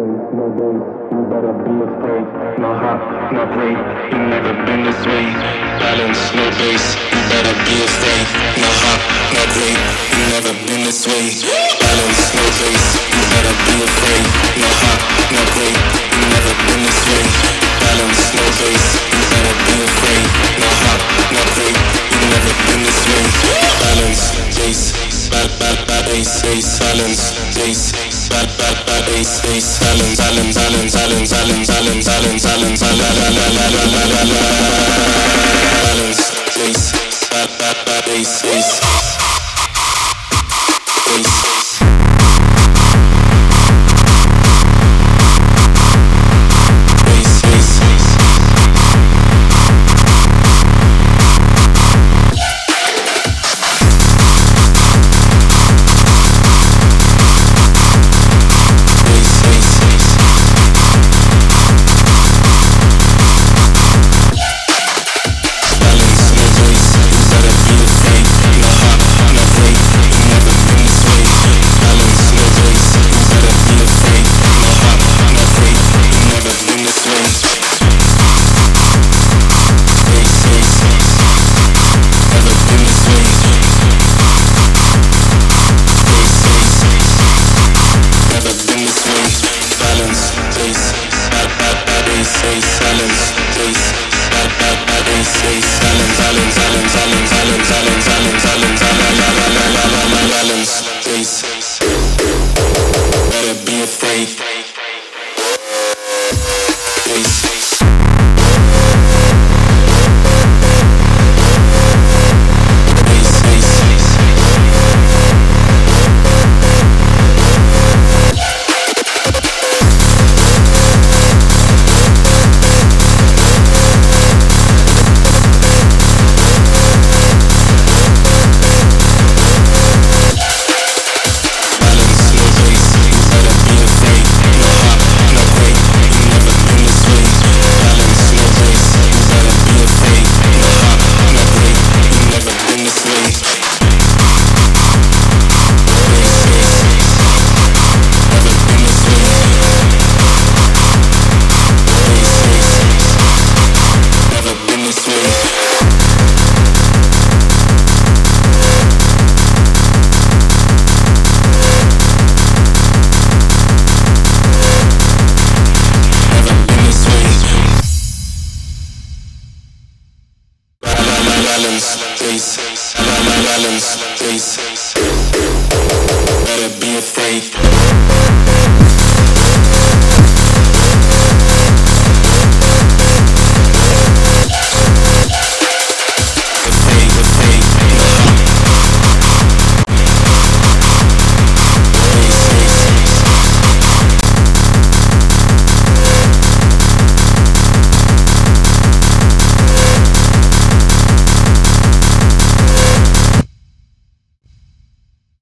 no days, you better be afraid. No hop, no play, you never been this way. Balance, no bass, you better be afraid. No hop, no play, you never been this way. Balance, no bass, you better be afraid. No hop, no play, you never been this way. Balance, no bass, you better be afraid. No hop, no play, you never been this way. Balance, bass, bass, bass, silence, bass. Bad bass, bass, silence, silence, silence, silence, silence, silence, silence, silence, silence, bass, bass, bass.